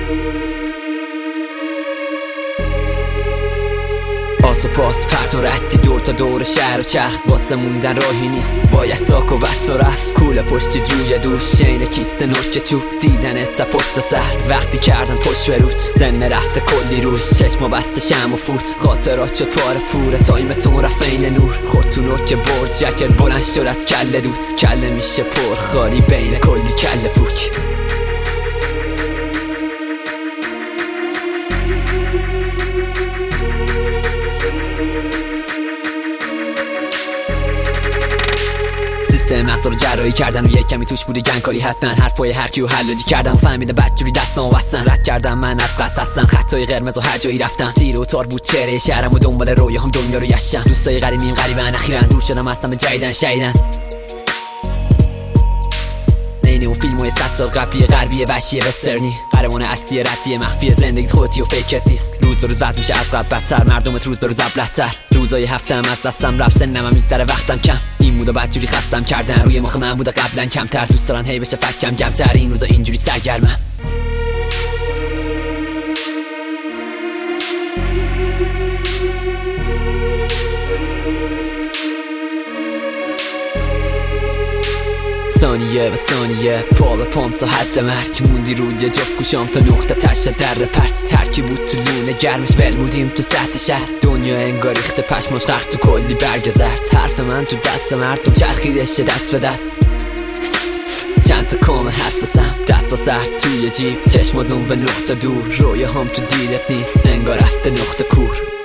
آس و پاس پرت و ردی دور تا دور شهر و چرخ، واسه موندن راهی نیست، باید ساک و بس و رفت. کوله پشتید روی دوش، شین کیسه نوک چوب، دیدنت تا پشت سر وقتی کردن پشت بروت. سن رفته کلی روش، چشما بسته شم و فوت، خاطرات شد پاره پوره، تایمتون رفت این نور. خود تو نوک برد، جکت بلند شد از کله دود، کله میشه پر خالی بین کلی کله پوک. سیستم نقصا رو جراحی کردن و یک کمی توش بوده گنگکاری حتما. حرفای هر کیو حلاجی کردم، فهمیده بدجوری دستام وستن. رد کردم من از قصد هستم، خطای قرمز و هر جایی رفتم. تیر و تار بود چهره شهرم و دنبال رویاهم دنیا رو گشتم. دوستای غریبیم غریبن اخیراً، دور شدم هستم جدیدن شیدن. اینه اون فیلمای 100 سال قبلی غربی وحشی وسترنی، قهرمان اصلی ردی مخفی زندگیت خودتی و فیکت نیست. روز به روز وضع میشه از قبل بدتر، مردمت روز به روز ابله‌تر. روزای هفتم از دستم رفت، سنم هم میگذره وقتم کم. این مودا بدجوری خستم کردن، روی مخ من بوده قبلا کمتر. دوست دارن هی بشه فکم کمتر، این روزا اینجوری سرگرمم. ثانیه به ثانیه، پا به پام تا حد مرگ، موندی روی جفت گوشام تا نقطه تش در پرت. ترکی بود تو لونه گرمش، ول بودیم تو سطح شهر. دنیا انگار ریخته پشماش غرق تو کلی برگ زرد. حرف من تو دست مردم چرخیدش دست به دست. چند تا کام حساسم، دستا سرد توی جیب، چشم زوم به نقطه دور. رویاهام تو دیدت نیست، انگار رفته نقطه کور.